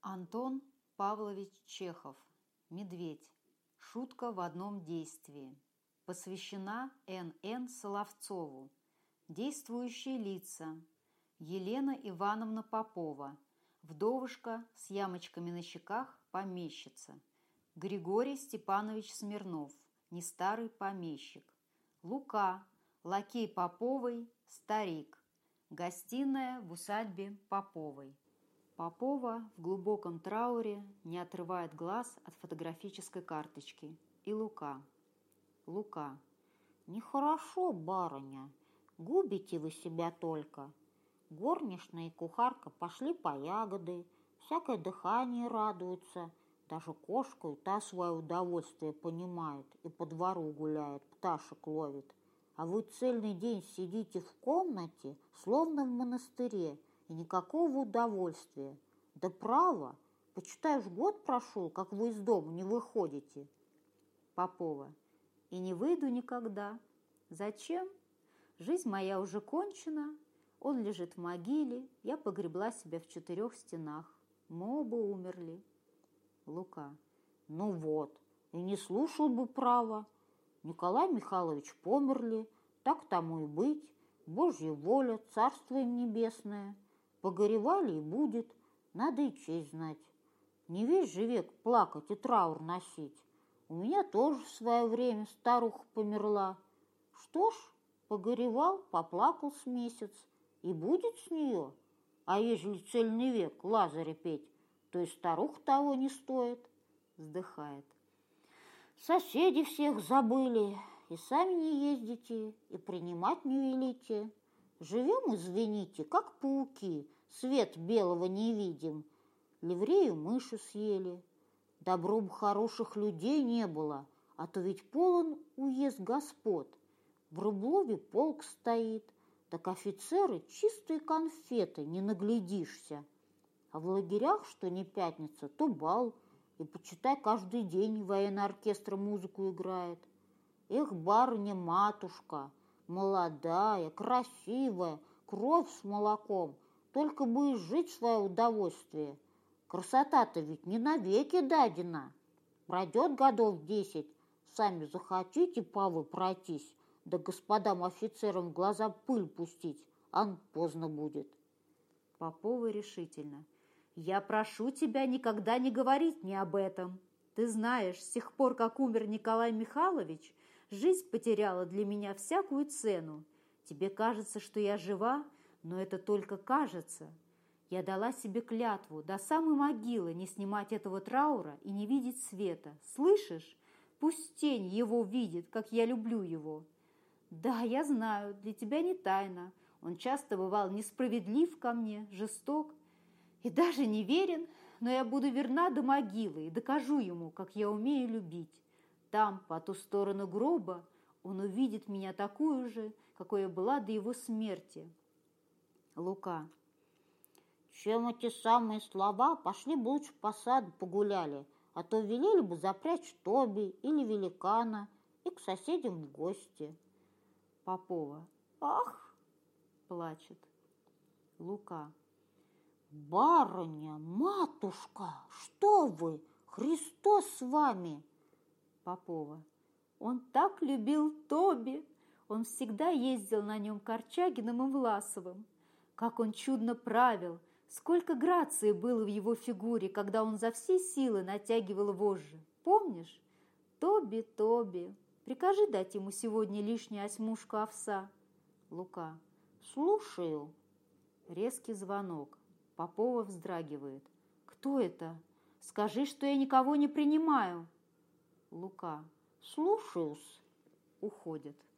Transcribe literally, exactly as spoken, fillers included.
Антон Павлович Чехов. «Медведь. Шутка в одном действии». Посвящена Н Н Соловцову. Действующие лица: Елена Ивановна Попова, вдовушка с ямочками на щеках, помещица; Григорий Степанович Смирнов, нестарый помещик; Лука, лакей Поповой, старик. Гостиная в усадьбе Поповой. Попова в глубоком трауре не отрывает глаз от фотографической карточки. И Лука. Лука. Нехорошо, барыня, губите вы себя только. Горничная и кухарка пошли по ягоды, всякое дыхание радуется, даже кошку и та свое удовольствие понимает и по двору гуляет, пташек ловит. А вы цельный день сидите в комнате, словно в монастыре, и никакого удовольствия. Да право, почитай, уж год прошел, как вы из дома не выходите. Попова. И не выйду никогда. Зачем? Жизнь моя уже кончена. Он лежит в могиле, я погребла себя в четырех стенах. Мы оба умерли. Лука. Ну вот, и не слушал бы права. Николай Михайлович померли, так тому и быть. Божья воля, царство им небесное. Погоревали и будет, надо и честь знать. Не весь же век плакать и траур носить. У меня тоже в свое время старуха померла. Что ж, погоревал, поплакал с месяц, и будет с нее. А ежели цельный век Лазаря петь, то и старуха того не стоит. Вздыхает. Соседи всех забыли, и сами не ездите, и принимать не велите. Живем, извините, как пауки, свет белого не видим. Ливрею мыши съели. Добро бы хороших людей не было, а то ведь полон уезд господ. В Рублеве полк стоит, так офицеры чистые конфеты, не наглядишься. А в лагерях, что не пятница, то бал, и, почитай, каждый день военный оркестр музыку играет. Эх, барыня-матушка, молодая, красивая, кровь с молоком, только бы изжить свое удовольствие. Красота-то ведь не навеки дадена. Пройдет годов десять, сами захотите, павы, пройтись, да господам офицерам в глаза пыль пустить, ан поздно будет. Попова решительно. Я прошу тебя никогда не говорить мне об этом. Ты знаешь, с тех пор, как умер Николай Михайлович, жизнь потеряла для меня всякую цену. Тебе кажется, что я жива, но это только кажется. Я дала себе клятву до самой могилы не снимать этого траура и не видеть света. Слышишь? Пусть тень его видит, как я люблю его. Да, я знаю, для тебя не тайна. Он часто бывал несправедлив ко мне, жесток и даже неверен, но я буду верна до могилы и докажу ему, как я умею любить. Там, по ту сторону гроба, он увидит меня такую же, какой я была до его смерти. Лука. Чем эти самые слова, пошли бы лучше по саду погуляли, а то велели бы запрячь Тоби или великана и к соседям в гости. Попова. Ах! Плачет. Лука. Барыня, матушка, что вы? Христос с вами! Попова. Он так любил Тоби. Он всегда ездил на нем Корчагиным и Власовым. Как он чудно правил, сколько грации было в его фигуре, когда он за все силы натягивал вожжи. Помнишь? Тоби, Тоби, прикажи дать ему сегодня лишнюю осьмушку овса. Лука. Слушаю. Резкий звонок. Попова вздрагивает. Кто это? Скажи, что я никого не принимаю. Лука. Слушаюсь. Уходит.